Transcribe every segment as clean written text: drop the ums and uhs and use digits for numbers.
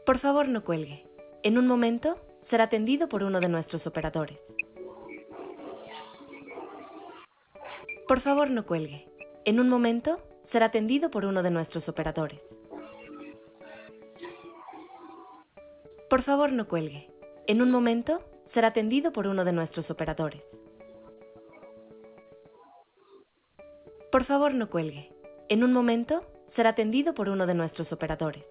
Por favor, no cuelgue. En un momento será atendido por uno de nuestros operadores. Por favor, no cuelgue. En un momento será atendido por uno de nuestros operadores. Por favor, no cuelgue. En un momento será atendido por uno de nuestros operadores. Por favor, no cuelgue. En un momento será atendido por uno de nuestros operadores.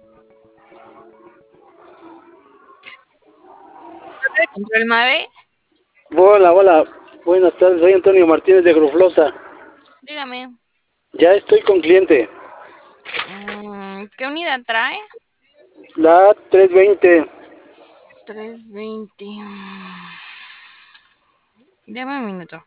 Control Mave, Hola, hola. Buenas tardes, soy Antonio Martínez de Gruflosa. dígame, Ya estoy con cliente. ¿qué unidad trae? La 320. 320. Dame un minuto.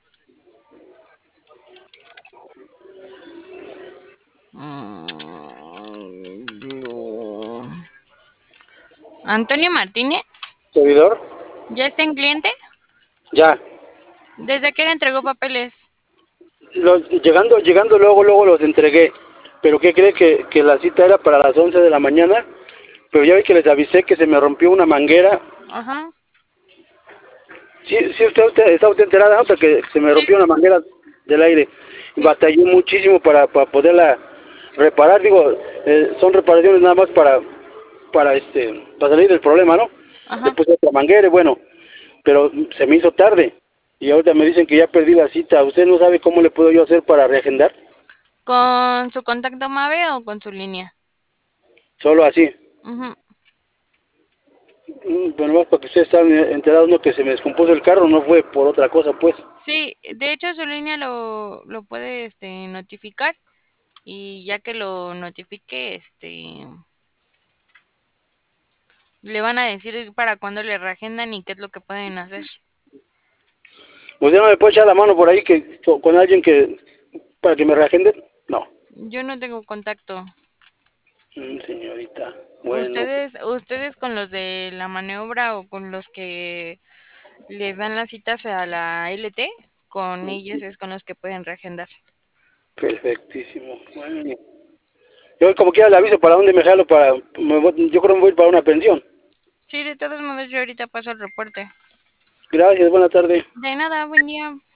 Antonio Martínez, ¿Servidor? ¿ya está en cliente? Ya. ¿Desde qué le entregó papeles? Llegando luego los entregué. Pero ¿qué cree que la cita era para las 11 de la mañana? Pero ya vi que les avisé que se me rompió una manguera. Ajá. Sí, sí, está usted enterada, ¿no? Que se me Sí, rompió una manguera del aire. sí. Batallé muchísimo para poderla reparar. Digo, son reparaciones nada más para salir del problema, ¿no? Ajá. Después otra manguera, bueno, pero se me hizo tarde. Y ahorita me dicen que ya perdí la cita. ¿Usted no sabe cómo le puedo yo hacer para reagendar? ¿Con su contacto Mave o con su línea? Solo así. Ujú. Pero más para que ustedes estén enterados, ¿no? Que se me descompuso el carro, no fue por otra cosa, pues. Sí, de hecho su línea lo puede notificar y ya que lo notifique, le van a decir para cuándo le reagendan y qué es lo que pueden hacer. ¿Usted no me puede echar la mano por ahí con alguien para que me reagende? No. Yo no tengo contacto. Señorita, bueno, Ustedes con los de la maniobra o con los que les dan las citas a la LT, con ellos es con los que pueden reagendar. perfectísimo. Bueno, yo como quiera le aviso para dónde me jalo yo creo que me voy a ir para una pensión. Sí, de todos modos yo ahorita paso el reporte. Gracias, buena tarde. De nada, buen día.